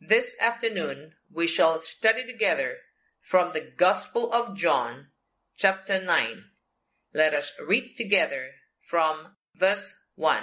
this afternoon we shall study together from the Gospel of John, chapter 9. Let us read together from verse 1.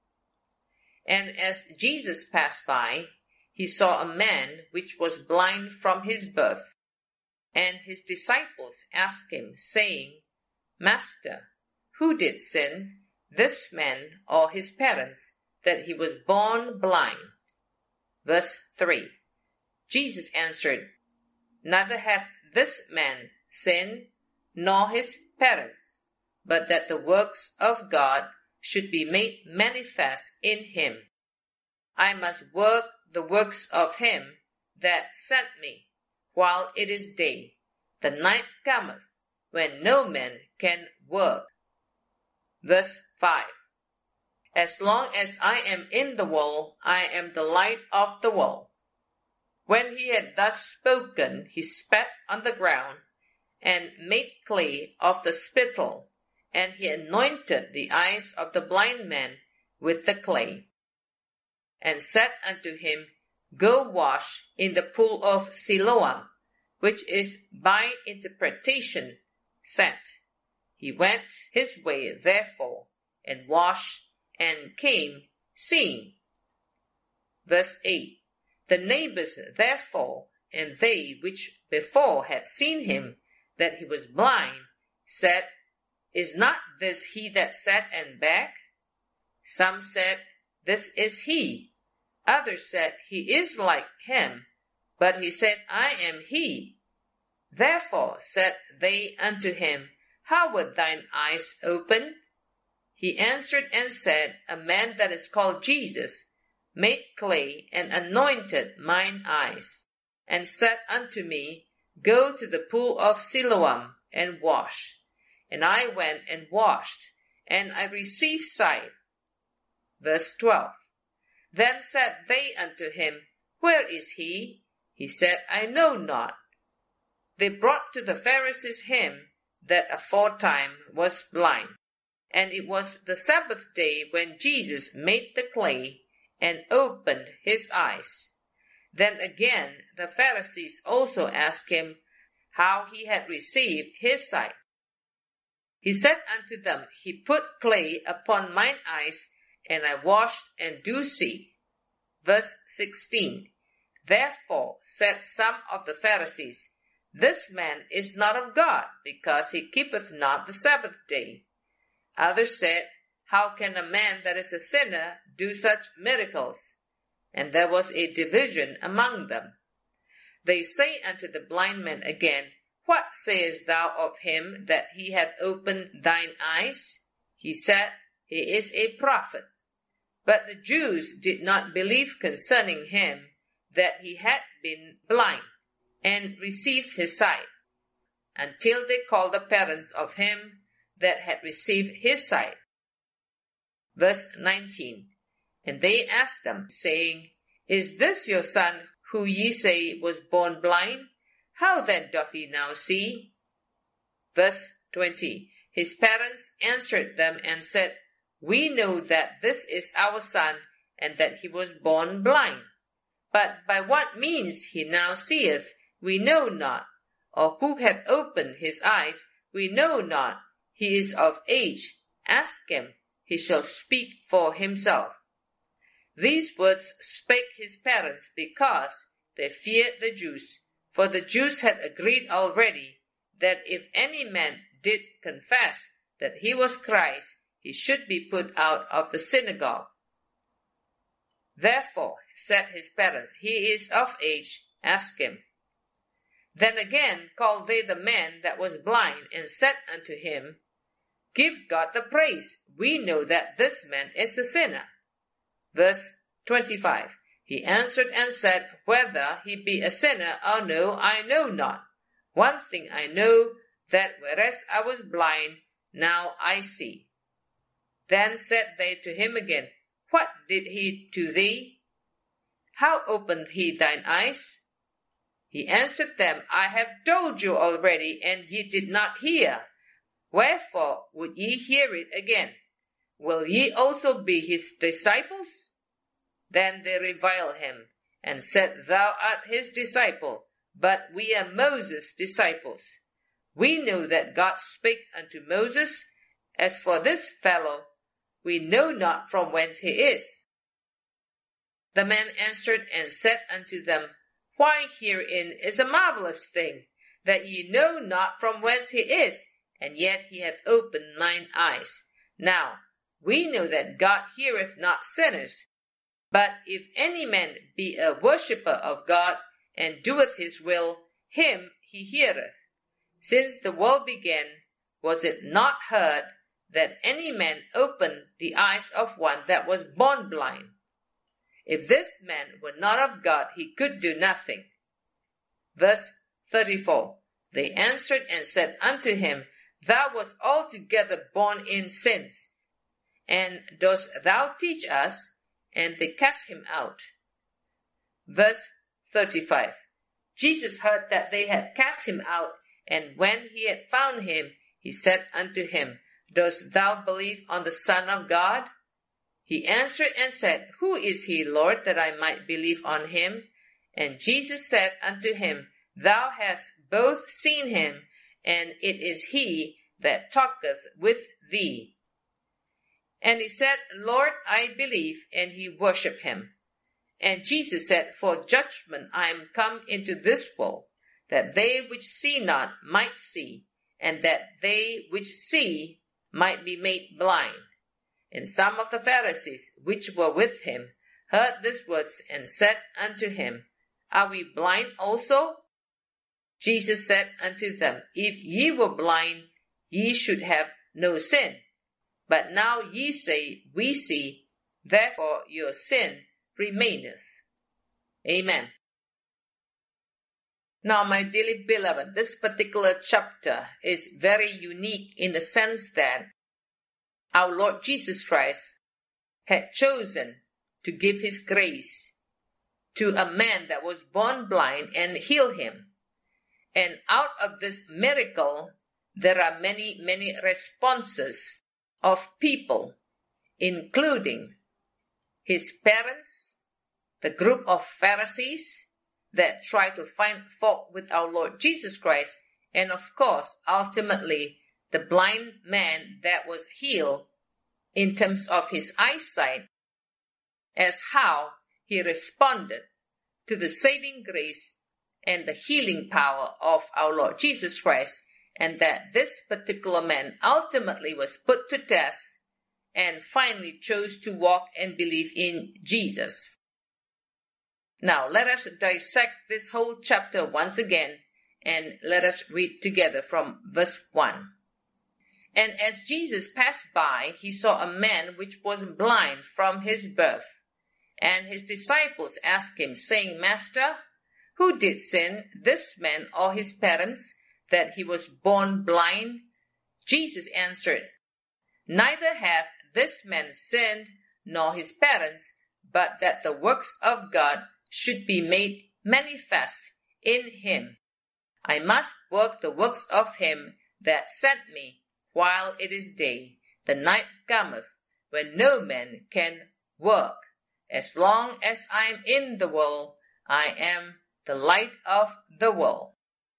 And as Jesus passed by, he saw a man which was blind from his birth. And his disciples asked him, saying, Master, who did sin, this man or his parents, that he was born blind? Verse 3. Jesus answered, Neither hath this man sinned, nor his parents, but that the works of God should be made manifest in him. I must work the works of him that sent me, while it is day. The night cometh, when no man can work. Verse 5. As long as I am in the world, I am the light of the world. When he had thus spoken, he spat on the ground, and made clay of the spittle, and he anointed the eyes of the blind man with the clay, and said unto him, Go wash in the pool of Siloam, which is by interpretation, sent. He went his way therefore, and washed, and came seeing. Verse 8. The neighbors therefore, and they which before had seen him, that he was blind, said, Is not this he that sat and begged? Some said, This is he. Others said, He is like him. But he said, I am he. Therefore said they unto him, How were thine eyes opened? He answered and said, A man that is called Jesus made clay and anointed mine eyes, and said unto me, Go to the pool of Siloam and wash. And I went and washed, and I received sight. Verse 12. Then said they unto him, Where is he? He said, I know not. They brought to the Pharisees him that aforetime was blind. And it was the Sabbath day when Jesus made the clay and opened his eyes. Then again the Pharisees also asked him how he had received his sight. He said unto them, He put clay upon mine eyes, and I washed and do see. Verse 16. Therefore said some of the Pharisees, This man is not of God, because he keepeth not the Sabbath day. Others said, How can a man that is a sinner do such miracles? And there was a division among them. They say unto the blind man again, What sayest thou of him that he hath opened thine eyes? He said, He is a prophet. But the Jews did not believe concerning him that he had been blind, and received his sight, until they called the parents of him that had received his sight. Verse 19. And they asked them, saying, Is this your son, who ye say was born blind? How then doth he now see? Verse 20. His parents answered them and said, We know that this is our son, and that he was born blind. But by what means he now seeth, we know not, or who hath opened his eyes, we know not. He is of age. Ask him, he shall speak for himself. These words spake his parents because they feared the Jews, for the Jews had agreed already that if any man did confess that he was Christ, he should be put out of the synagogue. Therefore said his parents, He is of age, ask him. Then again called they the man that was blind, and said unto him, Give God the praise. We know that this man is a sinner. Verse 25. He answered and said, Whether he be a sinner or no, I know not. One thing I know, that whereas I was blind, now I see. Then said they to him again, What did he to thee? How opened he thine eyes? He answered them, I have told you already, and ye did not hear. Wherefore would ye hear it again? Will ye also be his disciples? Then they revile him, and said, Thou art his disciple, but we are Moses' disciples. We know that God spake unto Moses. As for this fellow, we know not from whence he is. The man answered and said unto them, Why, herein is a marvelous thing, that ye know not from whence he is, and yet he hath opened mine eyes. Now, we know that God heareth not sinners, but if any man be a worshipper of God, and doeth his will, him he heareth. Since the world began, was it not heard that any man opened the eyes of one that was born blind? If this man were not of God, he could do nothing. Verse 34. They answered and said unto him, Thou wast altogether born in sins, and dost thou teach us? And they cast him out. Verse 35. Jesus heard that they had cast him out, and when he had found him, he said unto him, Dost thou believe on the Son of God? He answered and said, Who is he, Lord, that I might believe on him? And Jesus said unto him, Thou hast both seen him, and it is he that talketh with thee. And he said, Lord, I believe, and he worshipped him. And Jesus said, For judgment I am come into this world, that they which see not might see, and that they which see might be made blind. And some of the Pharisees which were with him heard these words, and said unto him, Are we blind also? Jesus said unto them, If ye were blind, ye should have no sin. But now ye say, We see, therefore your sin remaineth. Amen. Now, my dearly beloved, this particular chapter is very unique in the sense that our Lord Jesus Christ had chosen to give his grace to a man that was born blind and heal him. And out of this miracle, there are many, many responses of people, including his parents, the group of Pharisees that try to find fault with our Lord Jesus Christ, and of course, ultimately, the blind man that was healed in terms of his eyesight, as how he responded to the saving grace and the healing power of our Lord Jesus Christ, and that this particular man ultimately was put to test and finally chose to walk and believe in Jesus. Now, let us dissect this whole chapter once again, and let us read together from verse 1. And as Jesus passed by, he saw a man which was blind from his birth. And his disciples asked him, saying, Master, who did sin, this man or his parents, that he was born blind? Jesus answered, Neither hath this man sinned, nor his parents, but that the works of God should be made manifest in him. I must work the works of him that sent me, while it is day. The night cometh, when no man can work. As long as I am in the world, I am the light of the world.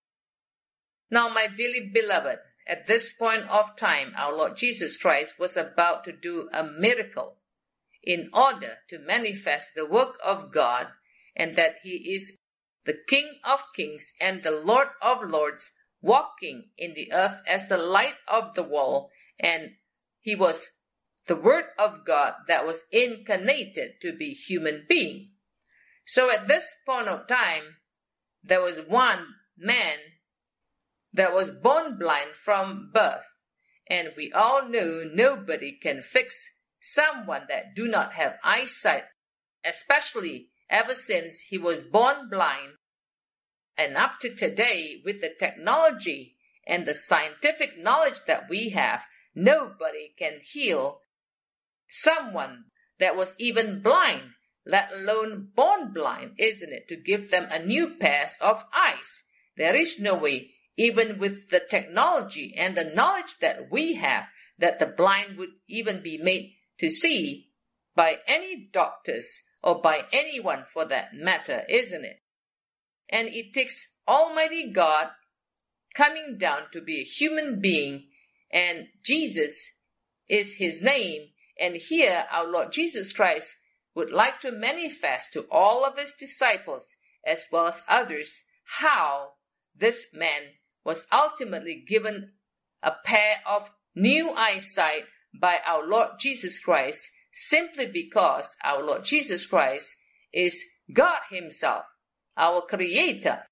Now, my dearly beloved, at this point of time, our Lord Jesus Christ was about to do a miracle in order to manifest the work of God, and that he is the King of kings and the Lord of lords, walking in the earth as the light of the world, and he was the Word of God that was incarnated to be human being. So at this point of time, there was one man that was born blind from birth, and we all know nobody can fix someone that do not have eyesight, especially ever since he was born blind. And up to today, with the technology and the scientific knowledge that we have, nobody can heal someone that was even blind, let alone born blind, isn't it? To give them a new pair of eyes. There is no way, even with the technology and the knowledge that we have, that the blind would even be made to see by any doctors or by anyone for that matter, isn't it? And it takes Almighty God coming down to be a human being, and Jesus is his name. And here our Lord Jesus Christ would like to manifest to all of his disciples as well as others how this man was ultimately given a pair of new eyesight by our Lord Jesus Christ, simply because our Lord Jesus Christ is God himself, our Creator.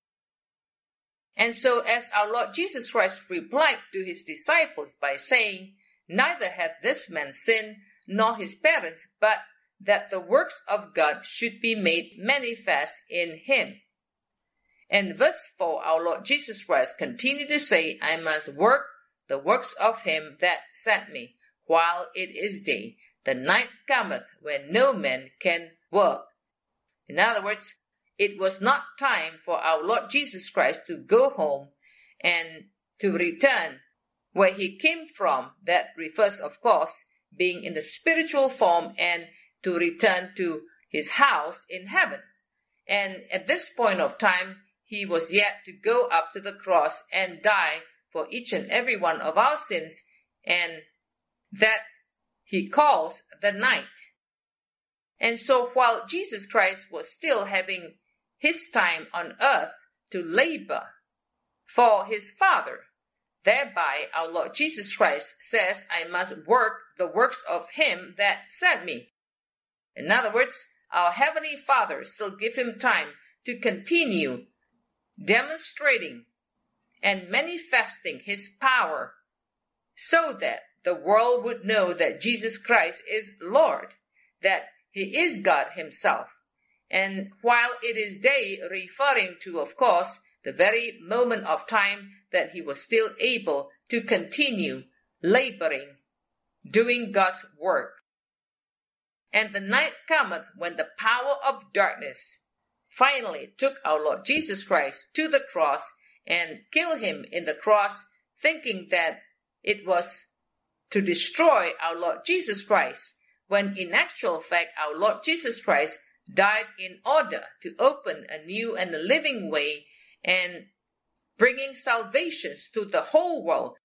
And so as our Lord Jesus Christ replied to his disciples by saying, "Neither hath this man sinned nor his parents, but that the works of God should be made manifest in him." And verse 4, our Lord Jesus Christ continued to say, "I must work the works of him that sent me, while it is day. The night cometh when no man can work." In other words, it was not time for our Lord Jesus Christ to go home and to return where he came from. That refers, of course, being in the spiritual form, and to return to his house in heaven. And at this point of time, he was yet to go up to the cross and die for each and every one of our sins, and that he calls the night. And so while Jesus Christ was still having his time on earth to labor for his Father, thereby our Lord Jesus Christ says, "I must work the works of him that sent me." In other words, our Heavenly Father still give him time to continue demonstrating and manifesting his power, so that the world would know that Jesus Christ is Lord, that he is God himself. And while it is day, referring to, of course, the very moment of time that he was still able to continue laboring, doing God's work. And the night cometh when the power of darkness finally took our Lord Jesus Christ to the cross and killed him in the cross, thinking that it was to destroy our Lord Jesus Christ, when in actual fact our Lord Jesus Christ died in order to open a new and a living way and bringing salvations to the whole world,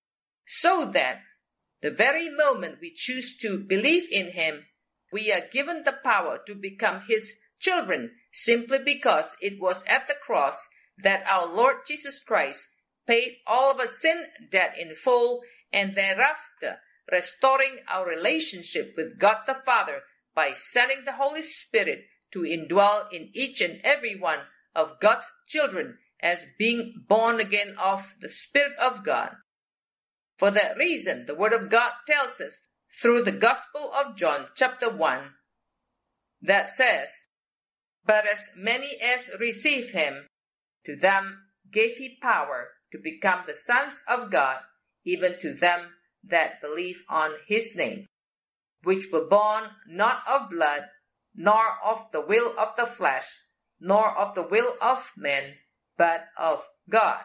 so that the very moment we choose to believe in him, we are given the power to become his children, simply because it was at the cross that our Lord Jesus Christ paid all of our sin debt in full, and thereafter restoring our relationship with God the Father by sending the Holy Spirit to indwell in each and every one of God's children as being born again of the Spirit of God. For that reason, the Word of God tells us through the Gospel of John chapter 1 that says, "But as many as receive him, to them gave he power to become the sons of God, even to them that believe on his name, which were born not of blood, nor of the will of the flesh, nor of the will of men, but of God."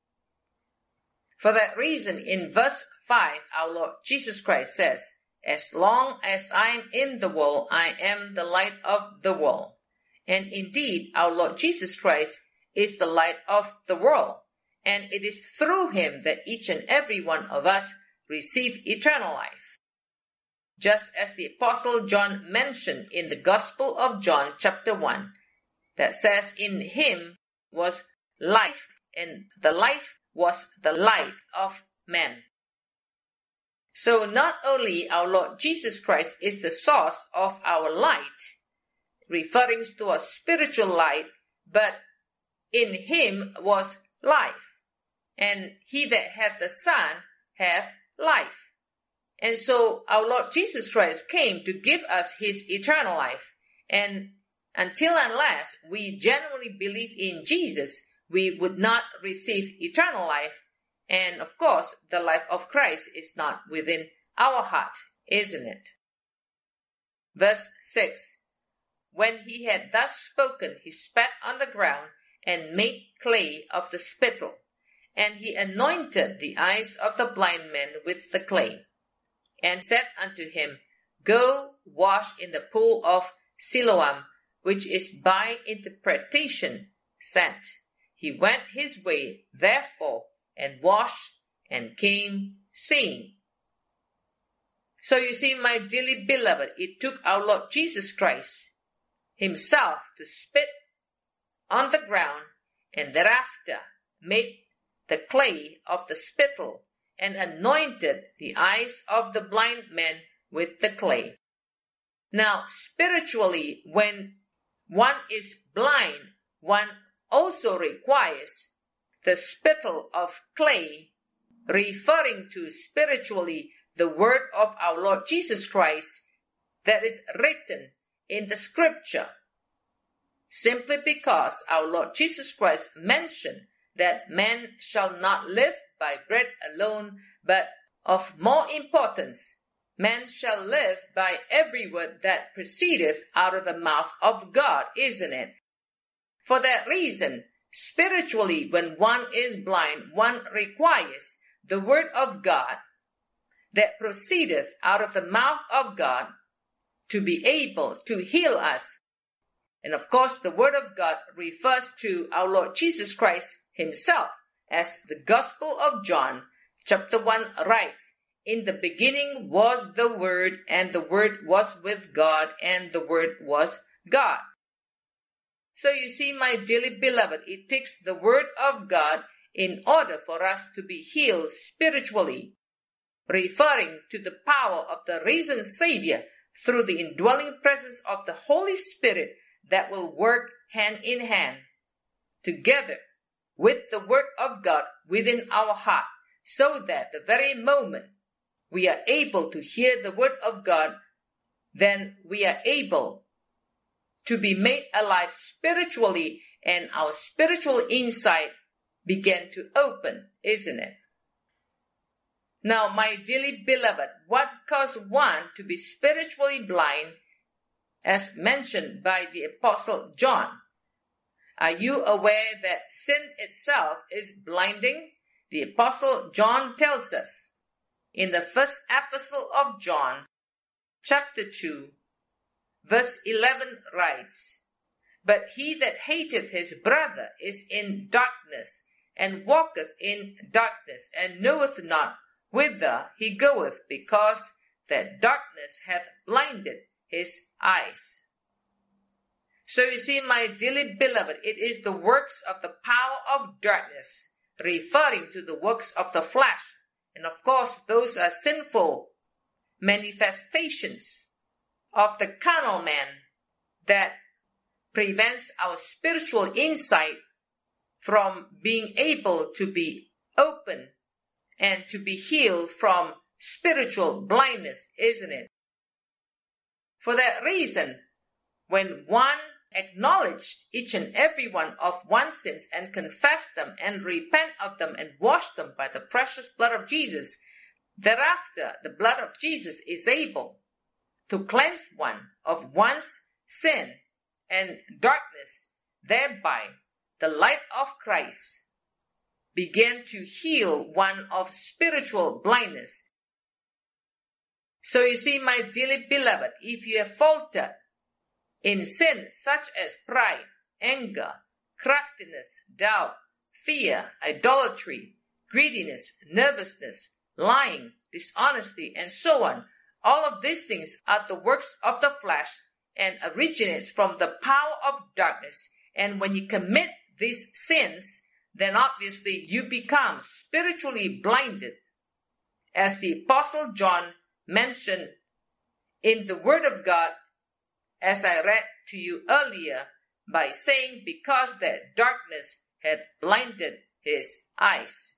For that reason, in verse 5, our Lord Jesus Christ says, "As long as I am in the world, I am the light of the world." And indeed, our Lord Jesus Christ is the light of the world, and it is through him that each and every one of us receive eternal life. Just as the Apostle John mentioned in the Gospel of John chapter 1, that says, "In him was life, and the life was the light of men." So not only our Lord Jesus Christ is the source of our light, referring to a spiritual light, but in him was life. And he that hath the Son hath life. And so our Lord Jesus Christ came to give us his eternal life. And until unless we genuinely believe in Jesus, we would not receive eternal life. And of course, the life of Christ is not within our heart, isn't it? Verse 6, "When he had thus spoken, he spat on the ground and made clay of the spittle, and he anointed the eyes of the blind man with the clay, and said unto him, Go wash in the pool of Siloam, which is by interpretation sent. He went his way, therefore, and washed, and came, saying. So you see, my dearly beloved, it took our Lord Jesus Christ himself to spit on the ground, and thereafter made the clay of the spittle, and anointed the eyes of the blind man with the clay. Now, spiritually, when one is blind, one also requires the spittle of clay, referring to spiritually the word of our Lord Jesus Christ that is written in the scripture. Simply because our Lord Jesus Christ mentioned that man shall not live by bread alone, but of more importance, man shall live by every word that proceedeth out of the mouth of God, isn't it? For that reason, spiritually, when one is blind, one requires the word of God that proceedeth out of the mouth of God to be able to heal us. And of course, the word of God refers to our Lord Jesus Christ himself, as the Gospel of John, chapter 1 writes, "In the beginning was the Word, and the Word was with God, and the Word was God." So you see, my dearly beloved, it takes the word of God in order for us to be healed spiritually, referring to the power of the risen Savior through the indwelling presence of the Holy Spirit that will work hand in hand together with the word of God within our heart, so that the very moment we are able to hear the word of God, then we are able to be made alive spiritually, and our spiritual insight began to open, isn't it? Now, my dearly beloved, what caused one to be spiritually blind, as mentioned by the Apostle John? Are you aware that sin itself is blinding? The Apostle John tells us in the first epistle of John, chapter 2, verse 11 writes, "But he that hateth his brother is in darkness, and walketh in darkness, and knoweth not whither he goeth, because that darkness hath blinded his eyes." So you see, my dearly beloved, it is the works of the power of darkness, referring to the works of the flesh. And of course, those are sinful manifestations of the carnal man that prevents our spiritual insight from being able to be open and to be healed from spiritual blindness, isn't it? For that reason, when one acknowledged each and every one of one's sins and confessed them and repent of them and washed them by the precious blood of Jesus, thereafter the blood of Jesus is able to cleanse one of one's sin and darkness. Thereby the light of Christ began to heal one of spiritual blindness. So you see, my dearly beloved, if you have faltered in sin such as pride, anger, craftiness, doubt, fear, idolatry, greediness, nervousness, lying, dishonesty, and so on, all of these things are the works of the flesh and originates from the power of darkness. And when you commit these sins, then obviously you become spiritually blinded, as the Apostle John mentioned in the Word of God, as I read to you earlier, by saying, because that darkness had blinded his eyes.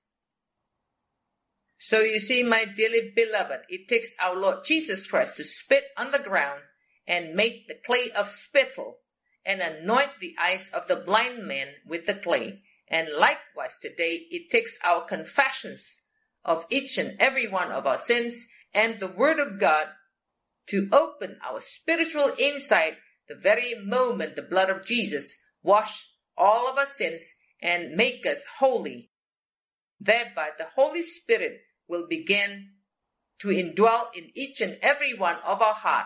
So you see, my dearly beloved, it takes our Lord Jesus Christ to spit on the ground and make the clay of spittle and anoint the eyes of the blind man with the clay. And likewise today, it takes our confessions of each and every one of our sins and the Word of God to open our spiritual insight the very moment the blood of Jesus wash all of our sins and make us holy. Thereby the Holy Spirit will begin to indwell in each and every one of our hearts,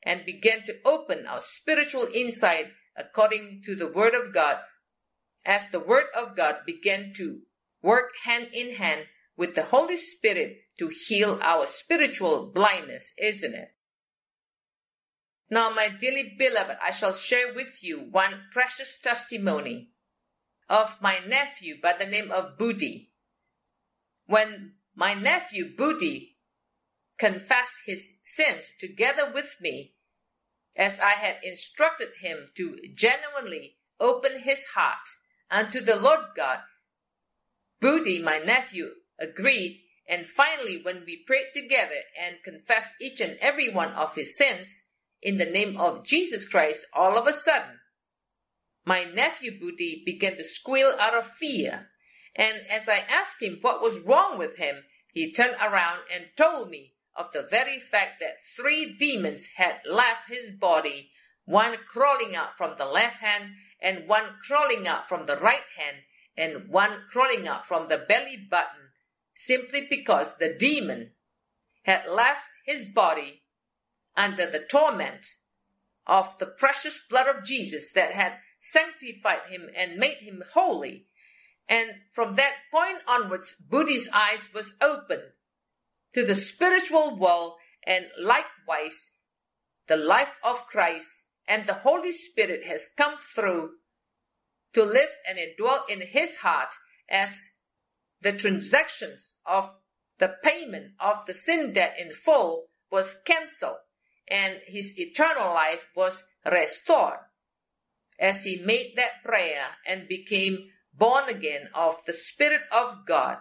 and began to open our spiritual insight according to the Word of God, as the Word of God began to work hand in hand with the Holy Spirit to heal our spiritual blindness, isn't it? Now, my dearly beloved, I shall share with you one precious testimony of my nephew by the name of Budi. When my nephew Budi confessed his sins together with me, as I had instructed him to genuinely open his heart unto the Lord God, Budi, my nephew, agreed, and finally when we prayed together and confessed each and every one of his sins in the name of Jesus Christ, all of a sudden, my nephew Budi began to squeal out of fear. And as I asked him what was wrong with him, he turned around and told me of the very fact that 3 demons had left his body, one crawling out from the left hand, and one crawling out from the right hand, and one crawling out from the belly button, simply because the demon had left his body under the torment of the precious blood of Jesus that had sanctified him and made him holy. And from that point onwards, Budi's eyes was opened to the spiritual world, and likewise the life of Christ and the Holy Spirit has come through to live and indwell in his heart, as the transactions of the payment of the sin debt in full was cancelled, and his eternal life was restored as he made that prayer and became born again of the Spirit of God.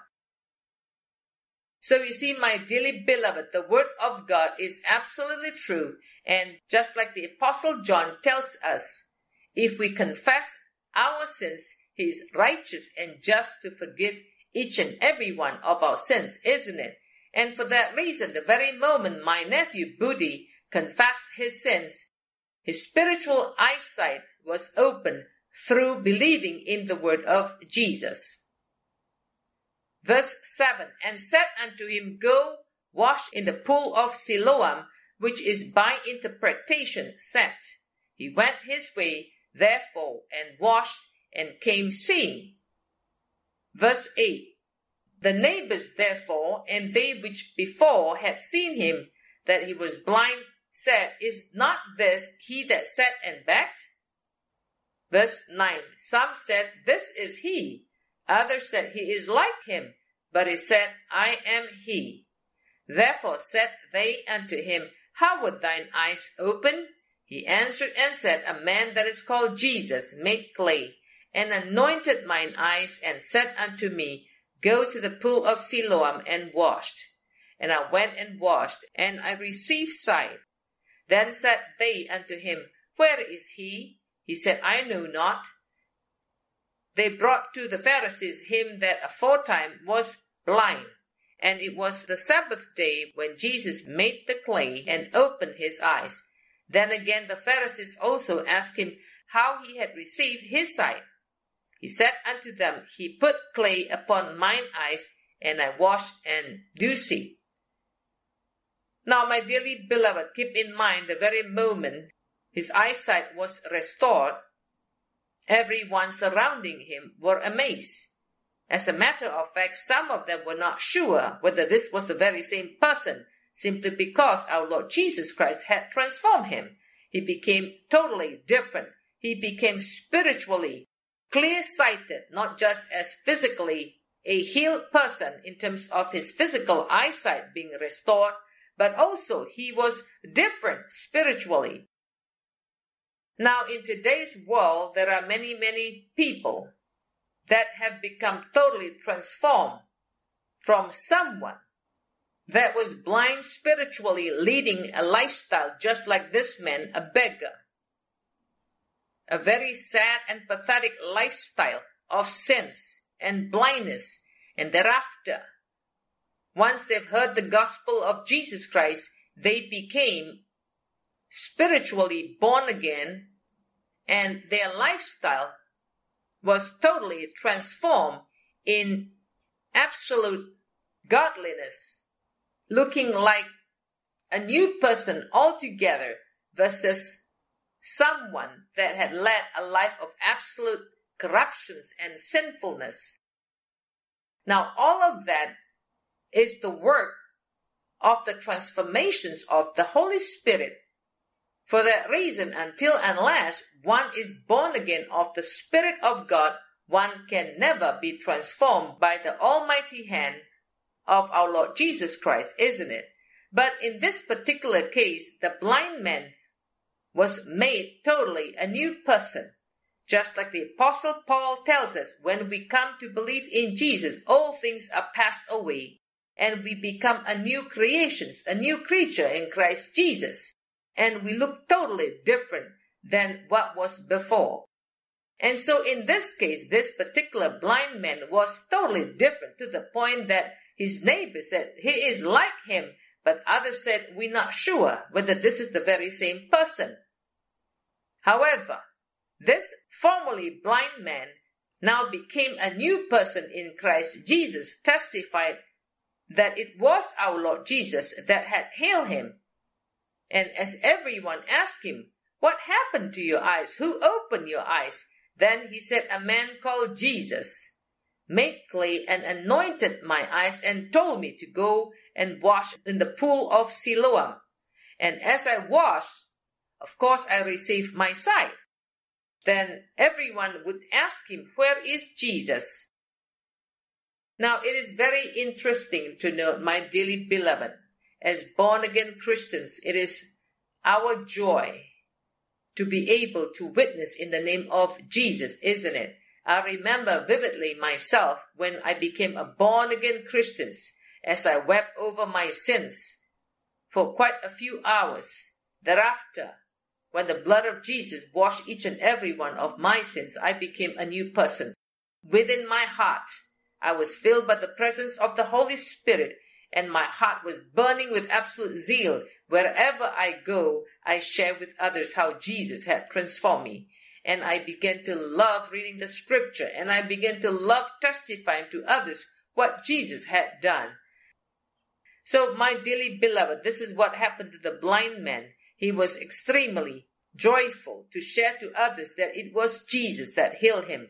So you see, my dearly beloved, the Word of God is absolutely true, and just like the Apostle John tells us, if we confess our sins, he is righteous and just to forgive each and every one of our sins, isn't it? And for that reason, the very moment my nephew Budi confessed his sins, his spiritual eyesight was opened through believing in the word of Jesus. Verse 7, and said unto him, Go, wash in the pool of Siloam, which is by interpretation sent. He went his way, therefore, and washed, and came seeing. Verse 8, the neighbors therefore, and they which before had seen him, that he was blind, said, Is not this he that sat and begged? Verse 9, some said, This is he. Others said, He is like him. But he said, I am he. Therefore said they unto him, How were thine eyes opened? He answered and said, A man that is called Jesus made clay, and anointed mine eyes, and said unto me, Go to the pool of Siloam, and washed. And I went and washed, and I received sight. Then said they unto him, Where is he? He said, I know not. They brought to the Pharisees him that aforetime was blind. And it was the Sabbath day when Jesus made the clay and opened his eyes. Then again the Pharisees also asked him how he had received his sight. He said unto them, He put clay upon mine eyes, and I washed and do see. Now, my dearly beloved, keep in mind the very moment his eyesight was restored, everyone surrounding him were amazed. As a matter of fact, some of them were not sure whether this was the very same person, simply because our Lord Jesus Christ had transformed him. He became totally different. He became spiritually clear-sighted, not just as physically a healed person in terms of his physical eyesight being restored, but also he was different spiritually. Now, in today's world, there are many, many people that have become totally transformed from someone that was blind spiritually, leading a lifestyle just like this man, a beggar. A very sad and pathetic lifestyle of sins and blindness. And thereafter, once they've heard the gospel of Jesus Christ, they became spiritually born again, and their lifestyle was totally transformed in absolute godliness, looking like a new person altogether, versus someone that had led a life of absolute corruptions and sinfulness. Now, all of that is the work of the transformations of the Holy Spirit. For that reason, until unless one is born again of the Spirit of God, one can never be transformed by the almighty hand of our Lord Jesus Christ, isn't it? But in this particular case, the blind man was made totally a new person. Just like the Apostle Paul tells us, when we come to believe in Jesus, all things are passed away, and we become a new creation, a new creature in Christ Jesus. And we look totally different than what was before. And so in this case, this particular blind man was totally different, to the point that his neighbor said he is like him, but others said, we're not sure whether this is the very same person. However, this formerly blind man now became a new person in Christ Jesus, testified that it was our Lord Jesus that had healed him. And as everyone asked him, what happened to your eyes? Who opened your eyes? Then he said, a man called Jesus made clay and anointed my eyes and told me to go and wash in the pool of Siloam. And as I washed, of course, I received my sight. Then everyone would ask him, where is Jesus? Now, it is very interesting to note, my dearly beloved, as born-again Christians, it is our joy to be able to witness in the name of Jesus, isn't it? I remember vividly myself when I became a born-again Christian, as I wept over my sins for quite a few hours. Thereafter, when the blood of Jesus washed each and every one of my sins, I became a new person. Within my heart, I was filled by the presence of the Holy Spirit, and my heart was burning with absolute zeal. Wherever I go, I share with others how Jesus had transformed me. And I began to love reading the scripture, and I began to love testifying to others what Jesus had done. So, my dearly beloved, this is what happened to the blind man. He was extremely joyful to share to others that it was Jesus that healed him.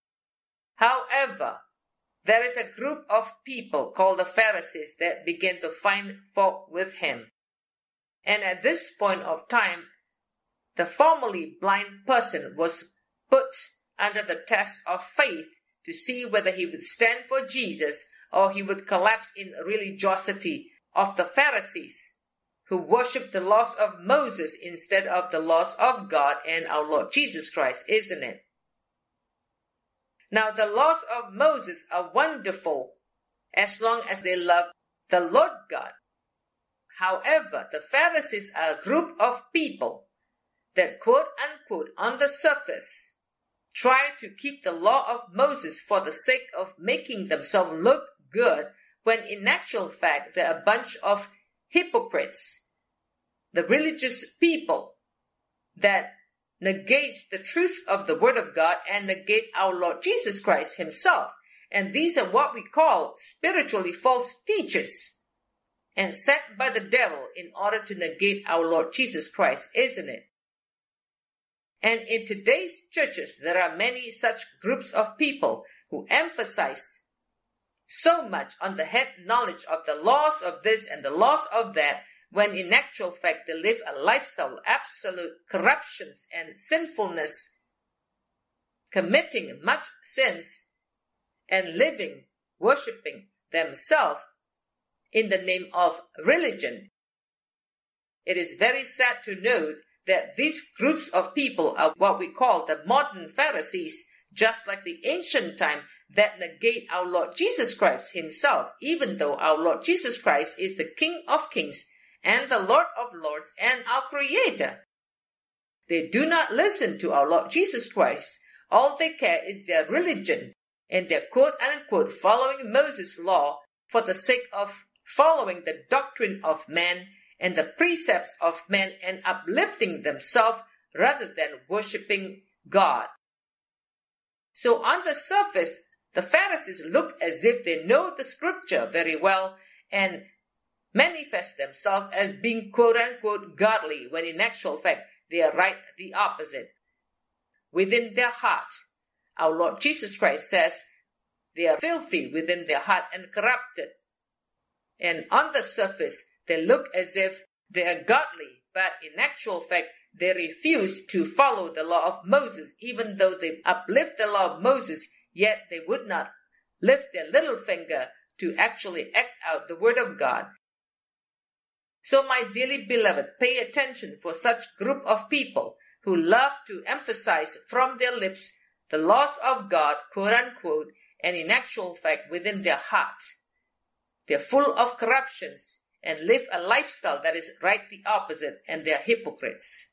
However, there is a group of people called the Pharisees that began to find fault with him. And at this point of time, the formerly blind person was put under the test of faith to see whether he would stand for Jesus or he would collapse in religiosity of the Pharisees, who worshiped the laws of Moses instead of the laws of God and our Lord Jesus Christ, isn't it? Now, the laws of Moses are wonderful as long as they love the Lord God. However, the Pharisees are a group of people that, quote unquote, on the surface, try to keep the law of Moses for the sake of making themselves look good, when in actual fact they're a bunch of hypocrites, the religious people that negates the truth of the Word of God and negate our Lord Jesus Christ himself. And these are what we call spiritually false teachers, and sent by the devil in order to negate our Lord Jesus Christ, isn't it? And in today's churches, there are many such groups of people who emphasize so much on the head knowledge of the laws of this and the laws of that, when in actual fact they live a lifestyle of absolute corruptions and sinfulness, committing much sins and living, worshipping themselves in the name of religion. It is very sad to note that these groups of people are what we call the modern Pharisees, just like the ancient time, that negate our Lord Jesus Christ himself, even though our Lord Jesus Christ is the King of Kings and the Lord of Lords and our Creator. They do not listen to our Lord Jesus Christ. All they care is their religion and their quote-unquote following Moses' law for the sake of following the doctrine of man and the precepts of man and uplifting themselves rather than worshipping God. So on the surface, the Pharisees look as if they know the scripture very well, and manifest themselves as being quote-unquote godly, when in actual fact they are right the opposite. Within their hearts, our Lord Jesus Christ says they are filthy within their heart and corrupted. And on the surface, they look as if they are godly, but in actual fact, they refuse to follow the law of Moses. Even though they uplift the law of Moses, yet they would not lift their little finger to actually act out the word of God. So my dearly beloved, pay attention for such group of people who love to emphasize from their lips the laws of God, quote unquote, and in actual fact within their hearts, they're full of corruptions and live a lifestyle that is right the opposite, and they're hypocrites.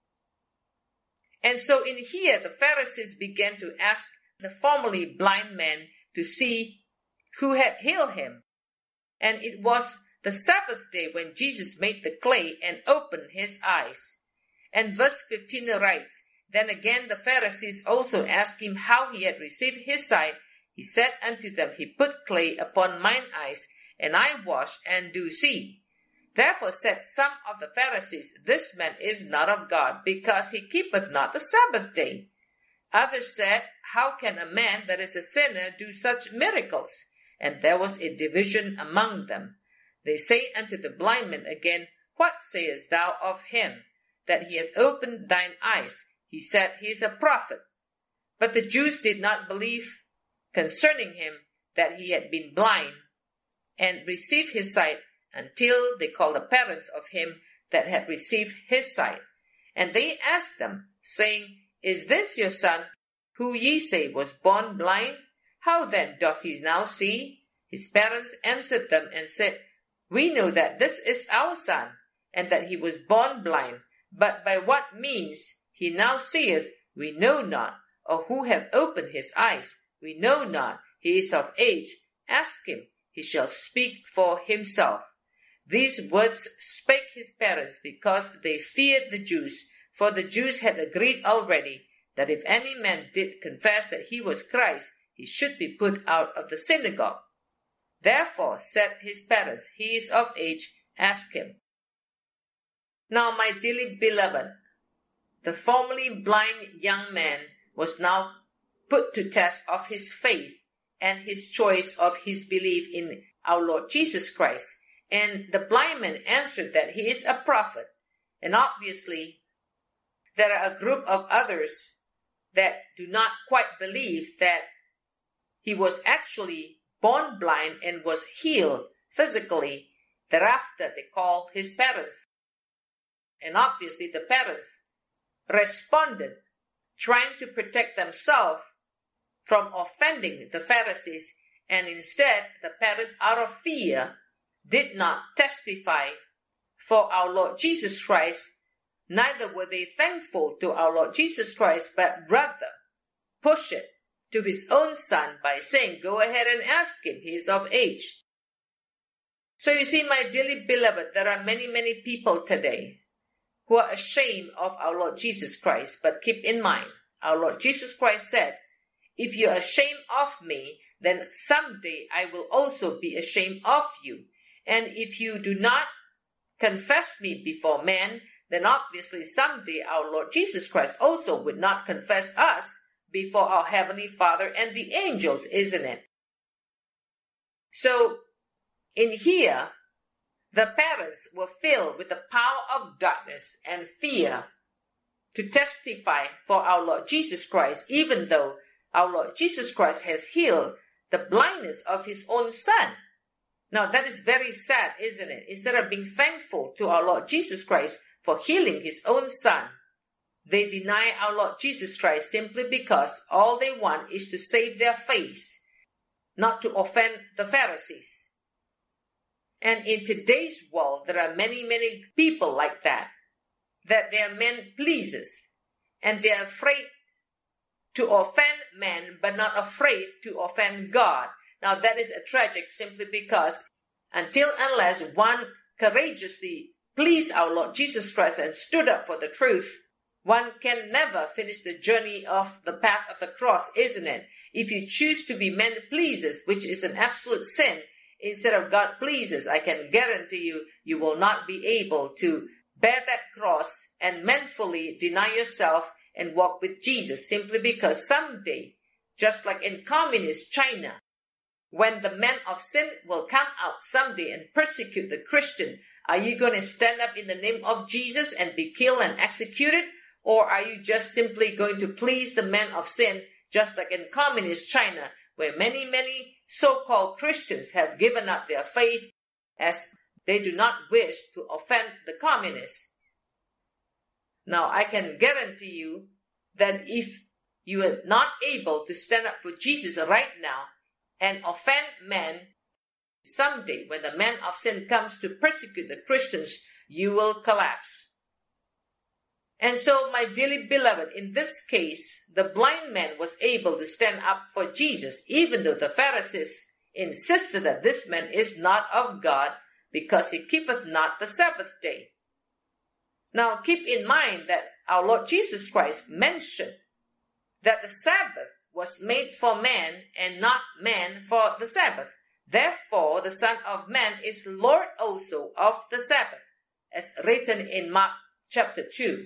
And so in here, the Pharisees began to ask the formerly blind man to see who had healed him. And it was the Sabbath day when Jesus made the clay and opened his eyes. And verse 15 writes, Then again the Pharisees also asked him how he had received his sight. He said unto them, He put clay upon mine eyes, and I wash and do see. Therefore said some of the Pharisees, This man is not of God, because he keepeth not the Sabbath day. Others said, How can a man that is a sinner do such miracles? And there was a division among them. They say unto the blind man again, What sayest thou of him, that he hath opened thine eyes? He said, He is a prophet. But the Jews did not believe concerning him that he had been blind and received his sight, until they called the parents of him that had received his sight. And they asked them, saying, Is this your son, who ye say was born blind? How then doth he now see? His parents answered them and said, We know that this is our son, and that he was born blind. But by what means he now seeth, we know not, or who hath opened his eyes, we know not. He is of age. Ask him, he shall speak for himself. These words spake his parents, because they feared the Jews, for the Jews had agreed already that if any man did confess that he was Christ, he should be put out of the synagogue. Therefore said his parents, He is of age, ask him. Now, my dearly beloved, the formerly blind young man was now put to test of his faith and his choice of his belief in our Lord Jesus Christ. And the blind man answered that he is a prophet. And obviously, there are a group of others that do not quite believe that he was actually born blind and was healed physically. Thereafter, they call his parents. And obviously, the parents responded, trying to protect themselves from offending the Pharisees. And instead, the parents, out of fear, did not testify for our Lord Jesus Christ. Neither were they thankful to our Lord Jesus Christ, but rather push it to his own son by saying, Go ahead and ask him, he is of age. So you see, my dearly beloved, there are many, many people today who are ashamed of our Lord Jesus Christ. But keep in mind, our Lord Jesus Christ said, If you are ashamed of me, then someday I will also be ashamed of you. And if you do not confess me before men, then obviously someday our Lord Jesus Christ also would not confess us before our Heavenly Father and the angels, isn't it? So, in here, the parents were filled with the power of darkness and fear to testify for our Lord Jesus Christ, even though our Lord Jesus Christ has healed the blindness of his own son. Now, that is very sad, isn't it? Instead of being thankful to our Lord Jesus Christ for healing his own son, they deny our Lord Jesus Christ simply because all they want is to save their face, not to offend the Pharisees. And in today's world, there are many, many people like that they are men pleasers, and they are afraid to offend men, but not afraid to offend God. Now, that is a tragic simply because unless one courageously pleased our Lord Jesus Christ and stood up for the truth, one can never finish the journey of the path of the cross, isn't it? If you choose to be men pleasers, which is an absolute sin, instead of God pleases, I can guarantee you, you will not be able to bear that cross and manfully deny yourself and walk with Jesus, simply because someday, just like in communist China, when the man of sin will come out someday and persecute the Christian, are you going to stand up in the name of Jesus and be killed and executed? Or are you just simply going to please the man of sin, just like in communist China, where many, many so-called Christians have given up their faith as they do not wish to offend the communists? Now, I can guarantee you that if you are not able to stand up for Jesus right now and offend men, someday when the man of sin comes to persecute the Christians, you will collapse. And so, my dearly beloved, in this case, the blind man was able to stand up for Jesus, even though the Pharisees insisted that this man is not of God, because he keepeth not the Sabbath day. Now, keep in mind that our Lord Jesus Christ mentioned that the Sabbath was made for man and not man for the Sabbath. Therefore, the Son of Man is Lord also of the Sabbath, as written in Mark chapter 2.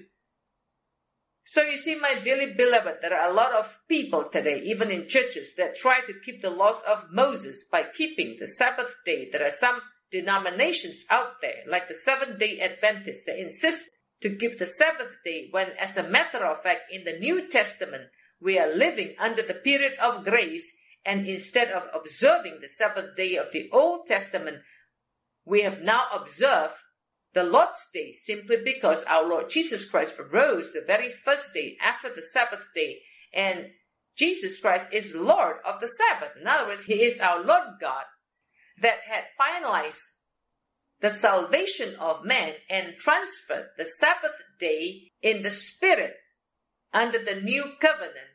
So you see, my dearly beloved, there are a lot of people today, even in churches, that try to keep the laws of Moses by keeping the Sabbath day. There are some denominations out there, like the Seventh-day Adventists, that insist to keep the Sabbath day, when, as a matter of fact, in the New Testament, we are living under the period of grace, and instead of observing the Sabbath day of the Old Testament, we have now observed the Lord's Day, simply because our Lord Jesus Christ arose the very first day after the Sabbath day, and Jesus Christ is Lord of the Sabbath. In other words, He is our Lord God that had finalized the salvation of man and transferred the Sabbath day in the Spirit under the new covenant,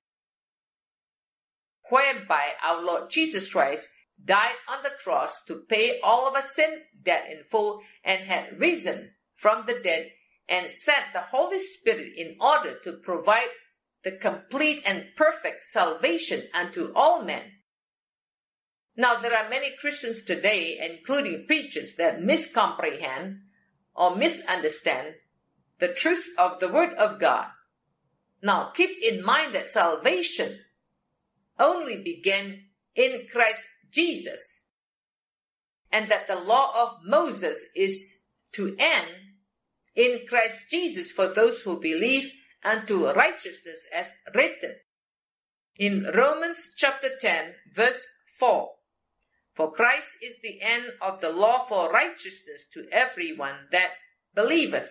whereby our Lord Jesus Christ died on the cross to pay all of our sin debt in full, and had risen from the dead and sent the Holy Spirit in order to provide the complete and perfect salvation unto all men. Now, there are many Christians today, including preachers, that miscomprehend or misunderstand the truth of the Word of God. Now, keep in mind that salvation only began in Christ Jesus, and that the law of Moses is to end in Christ Jesus for those who believe unto righteousness, as written in Romans chapter 10, verse 4. For Christ is the end of the law for righteousness to everyone that believeth.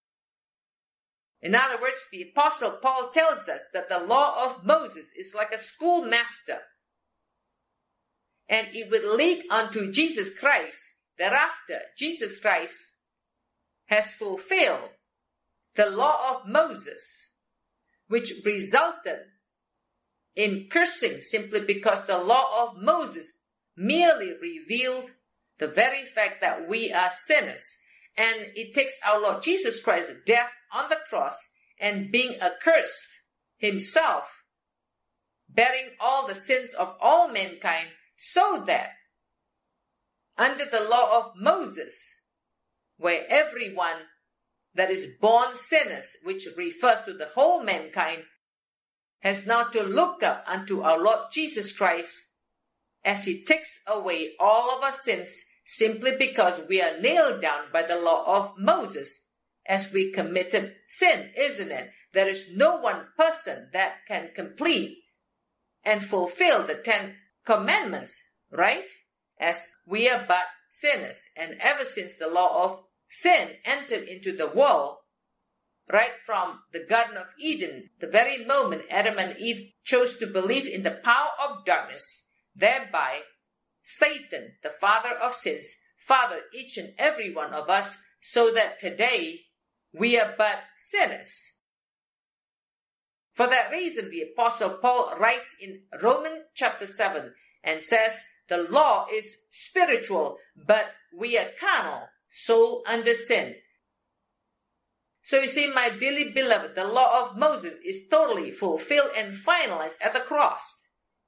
In other words, the Apostle Paul tells us that the law of Moses is like a schoolmaster, and it will lead unto Jesus Christ. Thereafter, Jesus Christ has fulfilled the law of Moses, which resulted in cursing, simply because the law of Moses merely revealed the very fact that we are sinners. And it takes our Lord Jesus Christ's death on the cross and being accursed himself, bearing all the sins of all mankind, so that under the law of Moses, where everyone that is born sinners, which refers to the whole mankind, has now to look up unto our Lord Jesus Christ as He takes away all of our sins, simply because we are nailed down by the law of Moses as we committed sin, isn't it? There is no one person that can complete and fulfill the 10 Commandments, right? As we are but sinners. And ever since the law of sin entered into the world, right from the Garden of Eden, the very moment Adam and Eve chose to believe in the power of darkness, thereby Satan, the father of sins, fathered each and every one of us, so that today we are but sinners. For that reason, the Apostle Paul writes in Romans chapter 7 and says, the law is spiritual, but we are carnal, sold under sin. So you see, my dearly beloved, the law of Moses is totally fulfilled and finalized at the cross.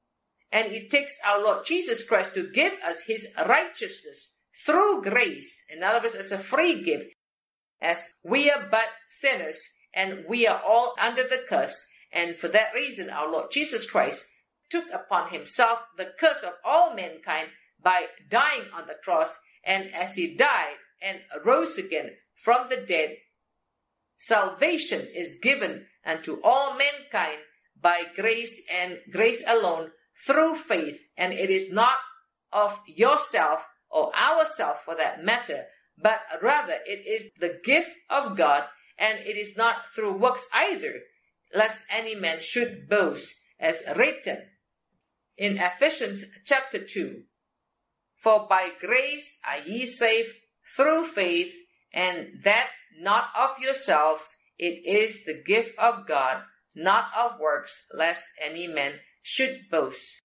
And it takes our Lord Jesus Christ to give us His righteousness through grace. In other words, as a free gift, as we are but sinners and we are all under the curse. And for that reason, our Lord Jesus Christ took upon Himself the curse of all mankind by dying on the cross. And as He died and rose again from the dead, salvation is given unto all mankind by grace and grace alone through faith. And it is not of yourself or ourself for that matter, but rather it is the gift of God, and it is not through works either, lest any man should boast, as written in Ephesians chapter 2. For by grace are ye saved through faith, and that not of yourselves, it is the gift of God, not of works, lest any man should boast.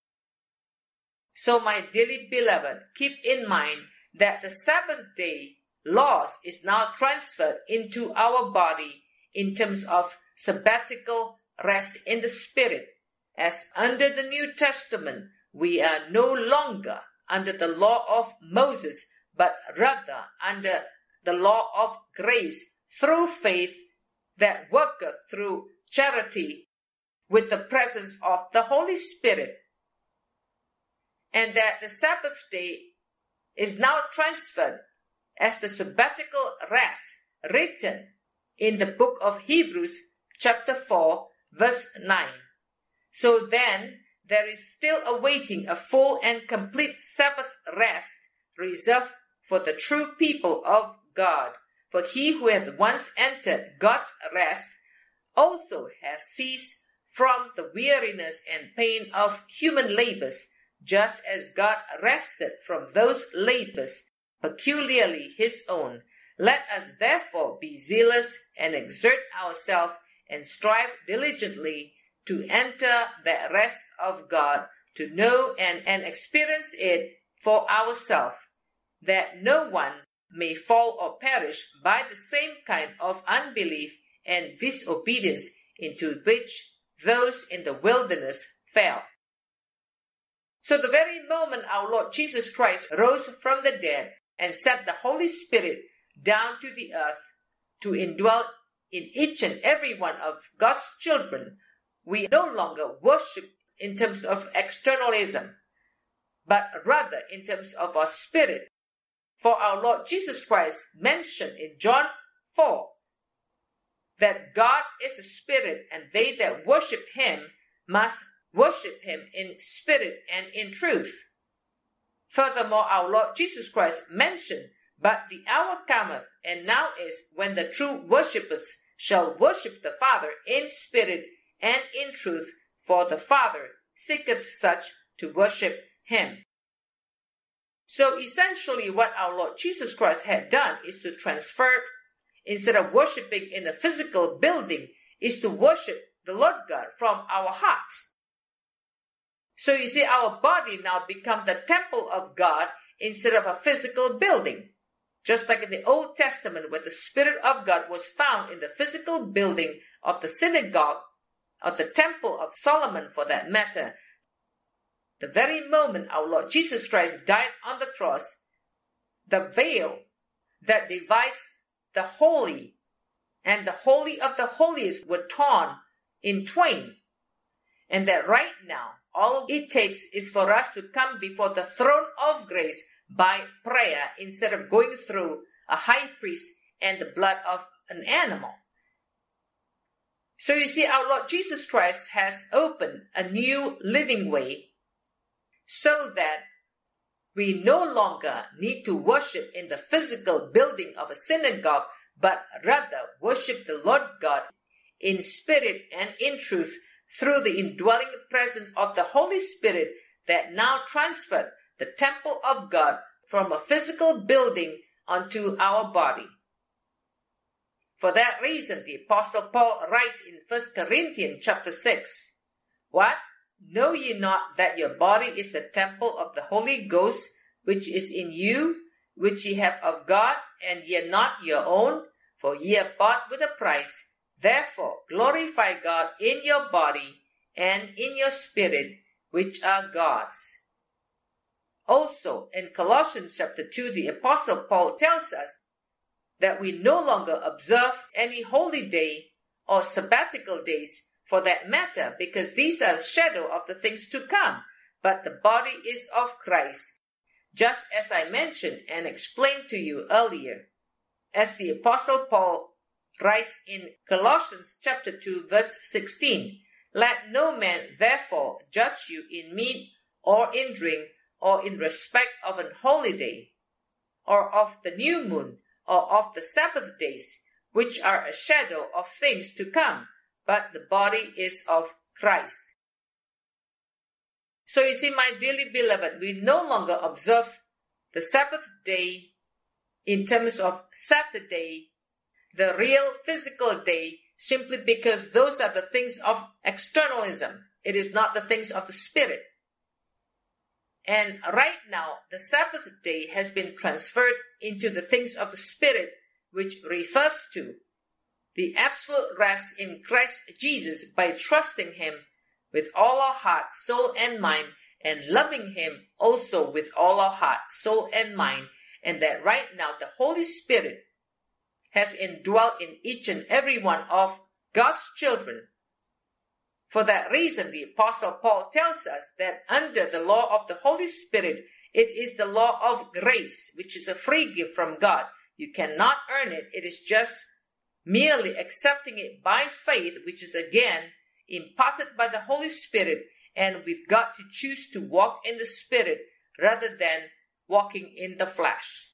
So my dearly beloved, keep in mind that the Sabbath day laws is now transferred into our body in terms of sabbatical rest in the Spirit. As under the New Testament, we are no longer under the law of Moses, but rather under the law of grace through faith that worketh through charity with the presence of the Holy Spirit. And that the Sabbath day is now transferred as the sabbatical rest written in the book of Hebrews chapter 4 verse 9. So then there is still awaiting a full and complete Sabbath rest reserved for the true people of God. For he who hath once entered God's rest also has ceased from the weariness and pain of human labors, just as God rested from those labors, peculiarly His own. Let us therefore be zealous and exert ourselves and strive diligently to enter the rest of God, to know and experience it for ourselves, that no one may fall or perish by the same kind of unbelief and disobedience into which those in the wilderness fell. So the very moment our Lord Jesus Christ rose from the dead and sent the Holy Spirit down to the earth to indwell in each and every one of God's children, we no longer worship in terms of externalism, but rather in terms of our spirit. For our Lord Jesus Christ mentioned in John 4 that God is a spirit, and they that worship Him must worship Him in spirit and in truth. Furthermore, our Lord Jesus Christ mentioned, but the hour cometh, and now is, when the true worshippers shall worship the Father in spirit and in truth, for the Father seeketh such to worship Him. So essentially what our Lord Jesus Christ had done is to transfer, instead of worshiping in a physical building, is to worship the Lord God from our hearts. So you see, our body now becomes the temple of God instead of a physical building. Just like in the Old Testament, where the Spirit of God was found in the physical building of the synagogue, of the temple of Solomon for that matter, the very moment our Lord Jesus Christ died on the cross, the veil that divides the holy and the holy of the holiest were torn in twain. And that right now, all it takes is for us to come before the throne of grace by prayer instead of going through a high priest and the blood of an animal. So you see, our Lord Jesus Christ has opened a new living way so that we no longer need to worship in the physical building of a synagogue, but rather worship the Lord God in spirit and in truth through the indwelling presence of the Holy Spirit that now transferred the temple of God from a physical building onto our body. For that reason, the Apostle Paul writes in 1 Corinthians chapter 6, What? Know ye not that your body is the temple of the Holy Ghost, which is in you, which ye have of God, and ye are not your own? For ye are bought with a price. Therefore glorify God in your body and in your spirit, which are God's. Also, in Colossians chapter 2, the Apostle Paul tells us that we no longer observe any holy day or sabbatical days for that matter, because these are a shadow of the things to come, but the body is of Christ, just as I mentioned and explained to you earlier. As the Apostle Paul writes in Colossians chapter 2, verse 16, "Let no man therefore judge you in meat or in drink, or in respect of an holy day, or of the new moon, or of the Sabbath days, which are a shadow of things to come, but the body is of Christ." So you see, my dearly beloved, we no longer observe the Sabbath day in terms of Saturday, the real physical day, simply because those are the things of externalism. It is not the things of the Spirit. And right now, the Sabbath day has been transferred into the things of the Spirit, which refers to the absolute rest in Christ Jesus by trusting Him with all our heart, soul, and mind, and loving Him also with all our heart, soul, and mind, and that right now the Holy Spirit has indwelt in each and every one of God's children. For that reason, the Apostle Paul tells us that under the law of the Holy Spirit, it is the law of grace, which is a free gift from God. You cannot earn it. It is just merely accepting it by faith, which is again imparted by the Holy Spirit, and we've got to choose to walk in the Spirit rather than walking in the flesh.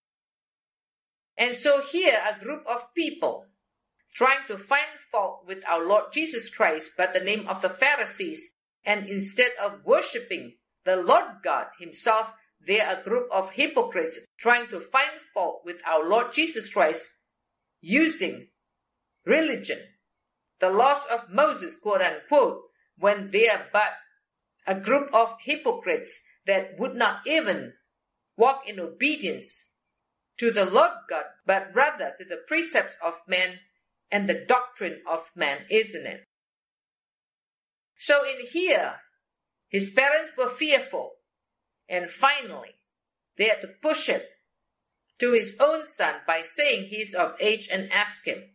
And so here, a group of people trying to find fault with our Lord Jesus Christ by the name of the Pharisees, and instead of worshiping the Lord God Himself, they are a group of hypocrites trying to find fault with our Lord Jesus Christ using religion, the laws of Moses, quote unquote, when they are but a group of hypocrites that would not even walk in obedience to the Lord God, but rather to the precepts of man and the doctrine of man, isn't it? So in here, his parents were fearful, and finally, they had to push it to his own son by saying he is of age and ask him.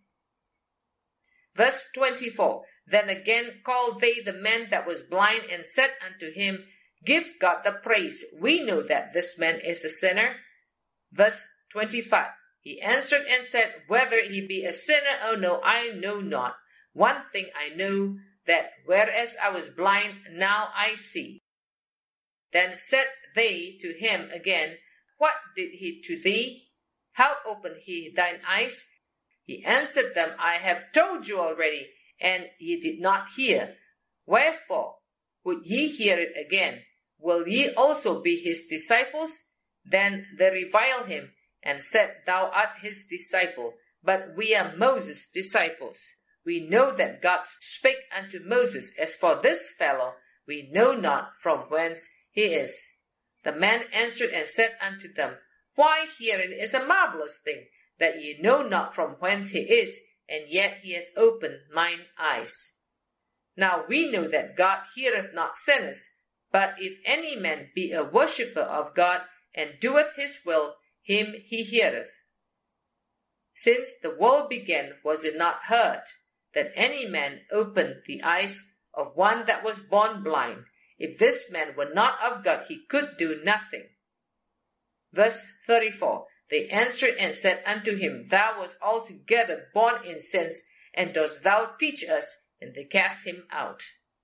Verse 24, "Then again called they the man that was blind and said unto him, Give God the praise. We know that this man is a sinner." Verse 25, "He answered and said, Whether he be a sinner or no, I know not. One thing I know, that whereas I was blind, now I see. Then said they to him again, What did he to thee? How opened he thine eyes? He answered them, I have told you already, and ye did not hear. Wherefore would ye hear it again? Will ye also be his disciples? Then they reviled him, and said, Thou art his disciple, but we are Moses' disciples. We know that God spake unto Moses. As for this fellow, we know not from whence he is. The man answered and said unto them, Why, herein is a marvelous thing, that ye know not from whence he is, and yet he hath opened mine eyes. Now we know that God heareth not sinners, but if any man be a worshipper of God, and doeth his will, him he heareth. Since the world began, was it not heard that any man opened the eyes of one that was born blind? If this man were not of God, he could do nothing. Verse 34, They answered and said unto him, Thou wast altogether born in sins, and dost thou teach us? And they cast him out.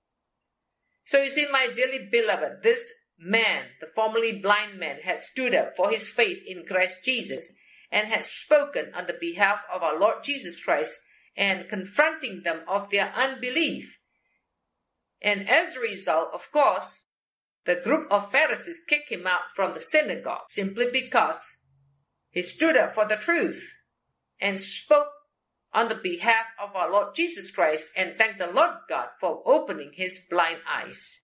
So you see, my dearly beloved, this man, the formerly blind man, had stood up for his faith in Christ Jesus, and had spoken on the behalf of our Lord Jesus Christ, and confronting them of their unbelief. And as a result, of course, the group of Pharisees kicked him out from the synagogue, simply because he stood up for the truth and spoke on the behalf of our Lord Jesus Christ, and thanked the Lord God for opening his blind eyes.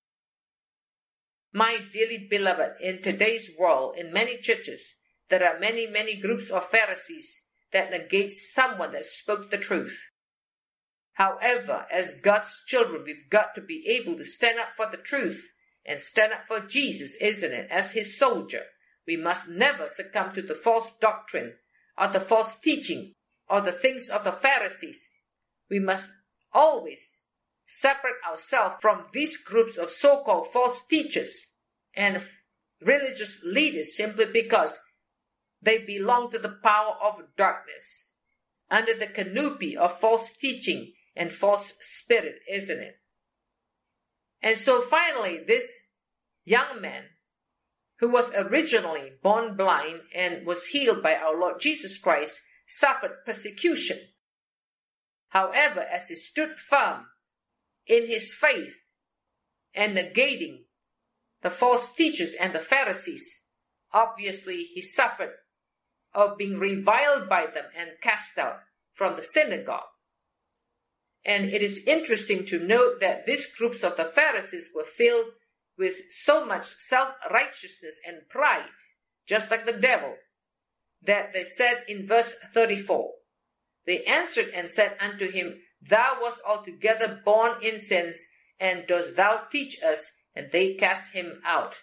My dearly beloved, in today's world, in many churches, there are many groups of Pharisees that negate someone that spoke the truth. However, as God's children, we've got to be able to stand up for the truth and stand up for Jesus, isn't it? As his soldier, we must never succumb to the false doctrine or the false teaching or the things of the Pharisees. We must always separate ourselves from these groups of so-called false teachers and religious leaders simply because they belong to the power of darkness, under the canopy of false teaching and false spirit, isn't it? And so finally, this young man, who was originally born blind and was healed by our Lord Jesus Christ, suffered persecution. However, as he stood firm in his faith and negating the false teachers and the Pharisees, obviously he suffered of being reviled by them and cast out from the synagogue. And it is interesting to note that these groups of the Pharisees were filled with so much self-righteousness and pride, just like the devil, that they said in verse 34, they answered and said unto him, Thou wast altogether born in sins, and dost thou teach us? And they cast him out.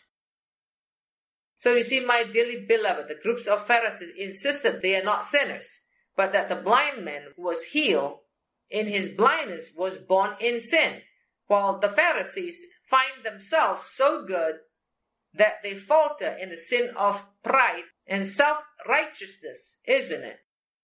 So you see, my dearly beloved, the groups of Pharisees insisted they are not sinners, but that the blind man who was healed in his blindness was born in sin, while the Pharisees find themselves so good that they falter in the sin of pride and self-righteousness, isn't it?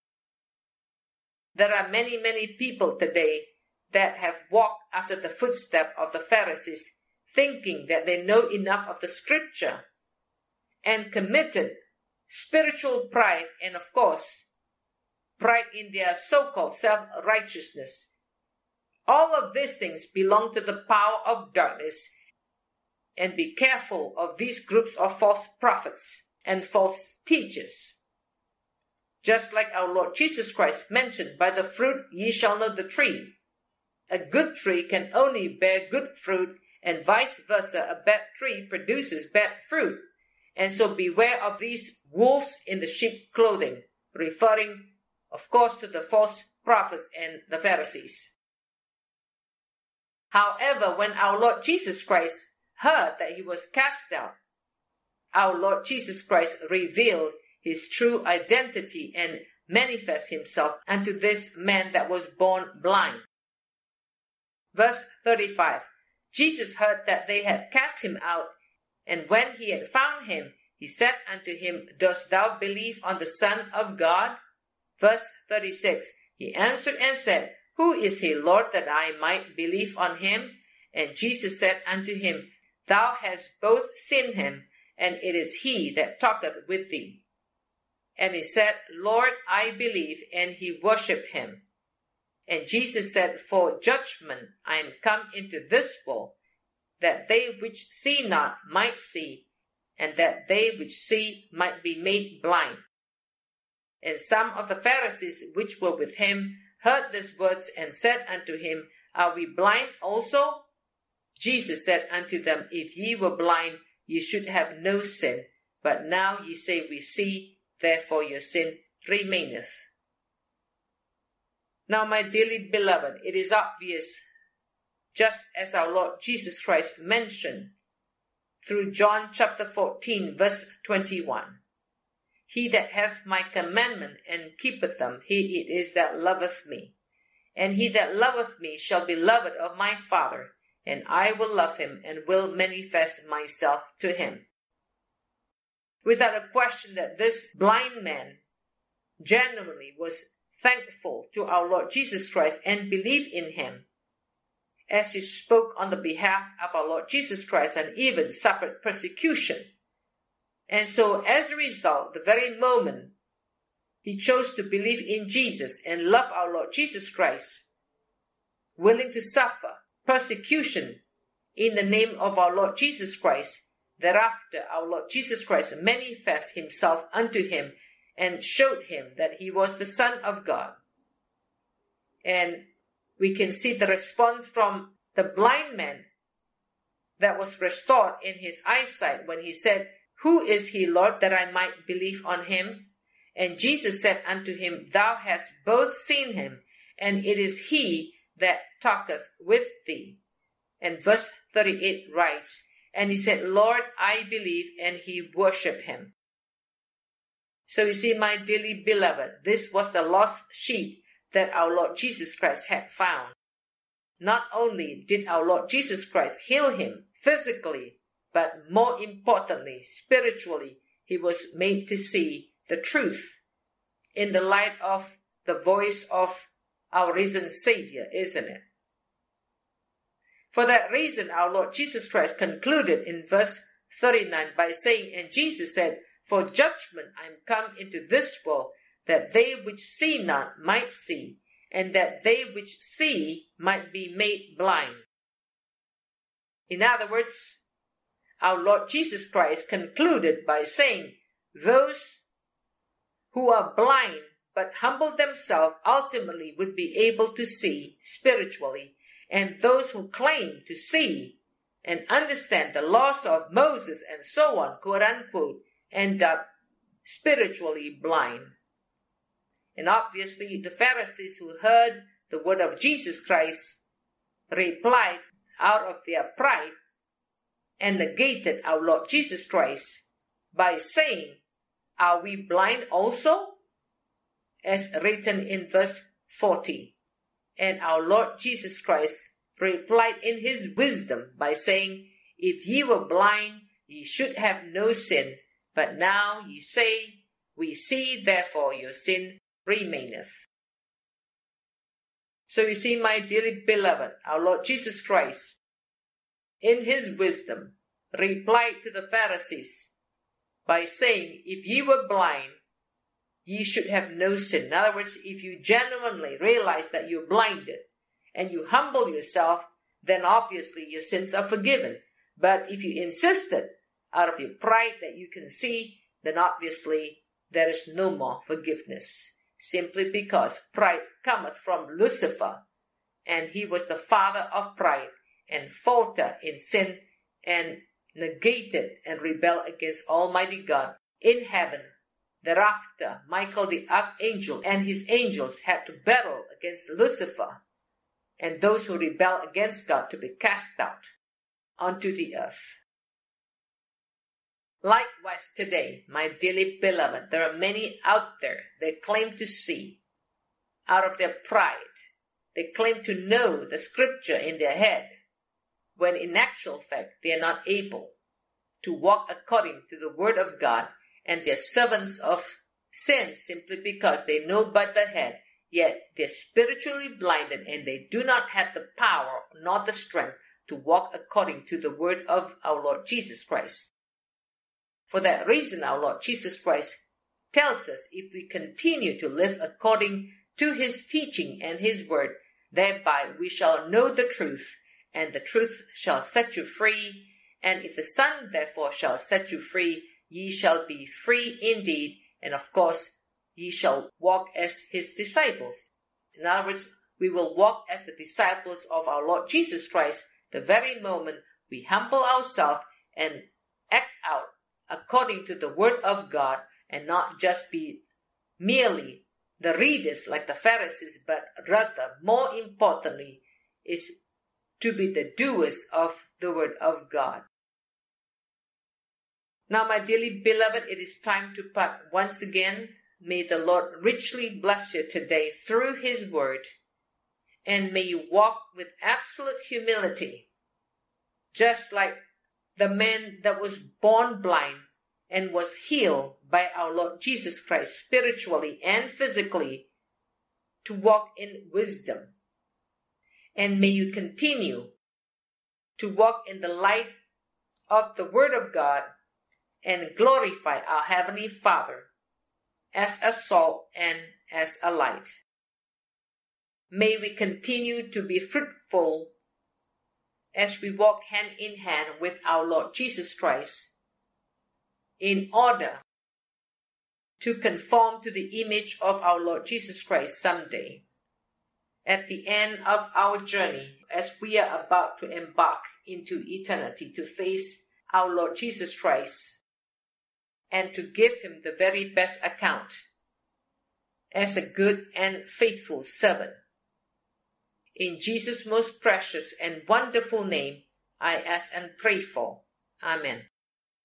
There are many, many people today that have walked after the footsteps of the Pharisees, thinking that they know enough of the scripture, and committed spiritual pride and, of course, pride in their so-called self-righteousness. All of these things belong to the power of darkness, and be careful of these groups of false prophets and false teachers. Just like our Lord Jesus Christ mentioned, by the fruit ye shall know the tree. A good tree can only bear good fruit, and vice versa, a bad tree produces bad fruit. And so beware of these wolves in the sheep clothing, referring, of course, to the false prophets and the Pharisees. However, when our Lord Jesus Christ heard that he was cast out, our Lord Jesus Christ revealed his true identity and manifest himself unto this man that was born blind. Verse 35, Jesus heard that they had cast him out, and when he had found him, he said unto him, Dost thou believe on the Son of God? Verse 36, he answered and said, Who is he, Lord, that I might believe on him? And Jesus said unto him, Thou hast both seen him, and it is he that talketh with thee. And he said, Lord, I believe, and he worshipped him. And Jesus said, For judgment I am come into this world, that they which see not might see, and that they which see might be made blind. And some of the Pharisees which were with him heard these words, and said unto him, Are we blind also? Jesus said unto them, If ye were blind, ye should have no sin. But now ye say, We see, therefore your sin remaineth. Now, my dearly beloved, it is obvious, just as our Lord Jesus Christ mentioned through John chapter 14, verse 21. He that hath my commandment and keepeth them, he it is that loveth me. And he that loveth me shall be loved of my Father, and I will love him and will manifest myself to him. Without a question that this blind man genuinely was thankful to our Lord Jesus Christ and believed in him, as he spoke on the behalf of our Lord Jesus Christ and even suffered persecution. And so as a result, the very moment he chose to believe in Jesus and love our Lord Jesus Christ, willing to suffer persecution in the name of our Lord Jesus Christ, thereafter our Lord Jesus Christ manifested himself unto him and showed him that he was the Son of God. And we can see the response from the blind man that was restored in his eyesight when he said, Who is he, Lord, that I might believe on him? And Jesus said unto him, Thou hast both seen him, and it is he that talketh with thee. And verse 38 writes, And he said, Lord, I believe, and he worshipped him. So you see, my dearly beloved, this was the lost sheep that our Lord Jesus Christ had found. Not only did our Lord Jesus Christ heal him physically, but more importantly, spiritually, he was made to see the truth in the light of the voice of our risen Savior, isn't it? For that reason, our Lord Jesus Christ concluded in verse 39 by saying, and Jesus said, for judgment I am come into this world, that they which see not might see, and that they which see might be made blind. In other words, our Lord Jesus Christ concluded by saying, those who are blind but humble themselves ultimately would be able to see spiritually, and those who claim to see and understand the laws of Moses and so on, quote unquote, end up spiritually blind. And obviously the Pharisees who heard the word of Jesus Christ replied out of their pride and negated our Lord Jesus Christ by saying, are we blind also? As written in verse 40. And our Lord Jesus Christ replied in his wisdom by saying, if ye were blind, ye should have no sin. But now ye say, we see, therefore your sin remaineth. So you see, my dearly beloved, our Lord Jesus Christ, in his wisdom, replied to the Pharisees by saying, if ye were blind, ye should have no sin. In other words, if you genuinely realize that you're blinded and you humble yourself, then obviously your sins are forgiven. But if you insisted out of your pride that you can see, then obviously there is no more forgiveness. Simply because pride cometh from Lucifer, and he was the father of pride, and faltered in sin, and negated and rebelled against Almighty God in heaven. Thereafter, Michael the archangel and his angels had to battle against Lucifer, and those who rebel against God to be cast out onto the earth. Likewise today, my dearly beloved, there are many out there that claim to see out of their pride. They claim to know the scripture in their head, when in actual fact they are not able to walk according to the word of God, and they're servants of sin simply because they know but the head, yet they're spiritually blinded and they do not have the power nor the strength to walk according to the word of our Lord Jesus Christ. For that reason, our Lord Jesus Christ tells us if we continue to live according to his teaching and his word, thereby we shall know the truth, and the truth shall set you free. And if the Son therefore shall set you free, ye shall be free indeed, and of course ye shall walk as his disciples. In other words, we will walk as the disciples of our Lord Jesus Christ the very moment we humble ourselves and act out according to the word of God, and not just be merely the readers like the Pharisees, but rather, more importantly, is to be the doers of the word of God. Now, my dearly beloved, it is time to part once again. May the Lord richly bless you today through his word, and may you walk with absolute humility, just like the man that was born blind and was healed by our Lord Jesus Christ spiritually and physically, to walk in wisdom. And may you continue to walk in the light of the word of God and glorify our Heavenly Father as a salt and as a light. May we continue to be fruitful as we walk hand in hand with our Lord Jesus Christ, in order to conform to the image of our Lord Jesus Christ someday. At the end of our journey, as we are about to embark into eternity to face our Lord Jesus Christ and to give him the very best account as a good and faithful servant. In Jesus' most precious and wonderful name, I ask and pray for. Amen.